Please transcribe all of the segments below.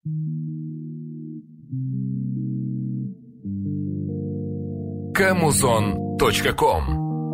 Kamuzon.com.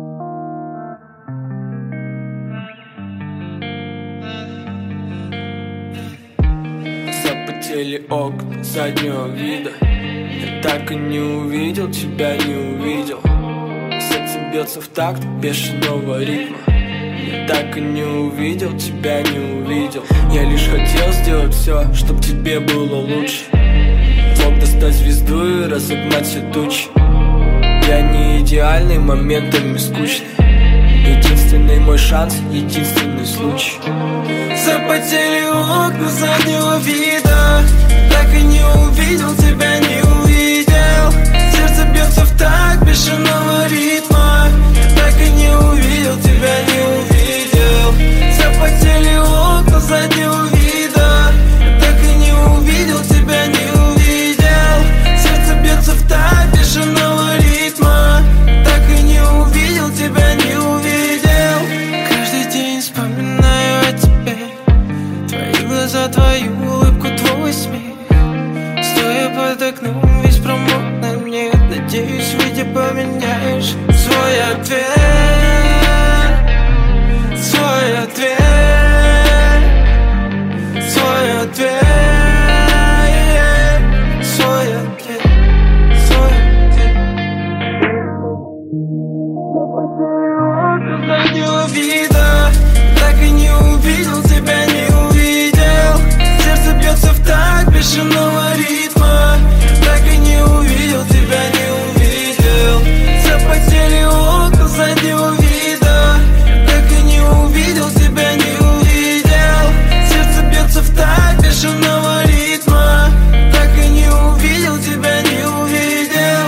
Запотели окна заднего вида. Я так и не увидел тебя, не увидел. Сердце бьется в такт бешеного ритма. Я так и не увидел тебя, не увидел. Я лишь хотел сделать все, чтоб тебе было лучше. Мог достать звезду и разогнать все тучи. Я не идеальный, моментами скучный. Единственный мой шанс, единственный случай. Запотели окна заднего вида. Так и не увидел тебя, не увидел. Сердце бьется в такт бешеного ритма. Так и не увидел тебя, не увидел. Запотели окна заднего вида. Так и не увидел тебя, не увидел. Сердце бьется в такт бешеного ритма. Так и не увидел тебя, не увидел. Каждый день вспоминаю о тебе. Твои глаза, твою улыбку, твой смех. Стоя под окном, весь промокнет мне. Надеюсь, выйдя, поменяешь свой ответ. Свой ответ. Свой ответ. Свой ответ. Свой ответ. Заднего вида. Так и не увидел тебя, не увидел. Сердце бьется в такт бешеного ритма. Так и не увидел тебя, не увидел. Запотели окна заднего вида. Так и не увидел тебя, не увидел. Сердце бьется в такт бешеного ритма. Так и не увидел тебя, не увидел.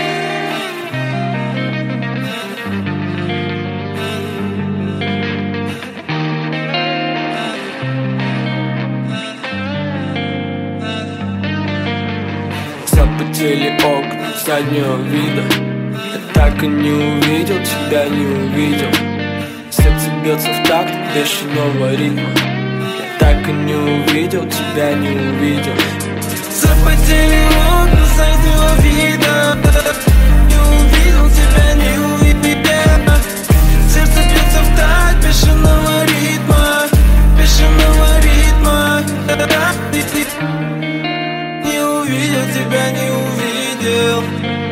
Запотели окна заднего вида. Я так и не увидел тебя, не увидел. Сердце бьется в такт бешеного ритма. Я так и не увидел тебя, не увидел. Запотели окна заднего вида. Не увидел тебя, не увидел. Сердце бьется в такт бешеного ритма. Бешеного ритма. Не увидел тебя, не увидел.